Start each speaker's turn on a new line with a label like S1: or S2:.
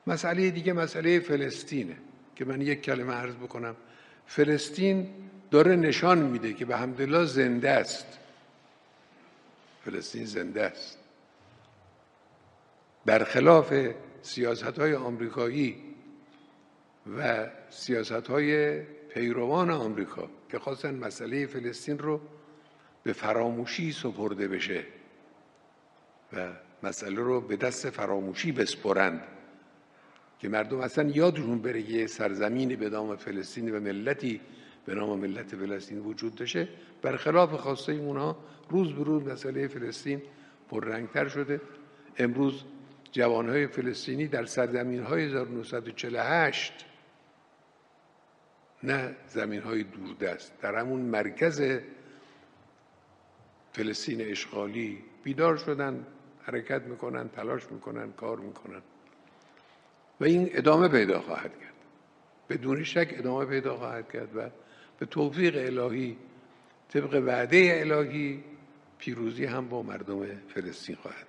S1: مسئله دیگه مسئله فلسطینه که من یک کلمه عرض بکنم. فلسطین داره نشان میده که به حمدالله زنده است. فلسطین زنده است. برخلاف سیاست‌های آمریکایی و سیاست‌های پیروان آمریکا که خواستن مسئله فلسطین رو به فراموشی سپرده بشه و مسئله رو به دست فراموشی بسپرند که مردم اصلا یادشون بره یه سرزمینی به نام فلسطین و ملتی به نام ملت فلسطین وجود داشته. برخلاف خواسته اونها روز به روز مسئله فلسطین پررنگتر شده. امروز جوانهای فلسطینی در سرزمین‌های 1948 نه زمین‌های دوردست، در همون مرکز فلسطین اشغالی بیدار شدن، حرکت میکنن، تلاش میکنن، کار میکنن و این ادامه پیدا خواهد کرد. بدون شک ادامه پیدا خواهد کرد و به توفیق الهی طبق وعده الهی پیروزی هم با مردم فلسطین خواهد.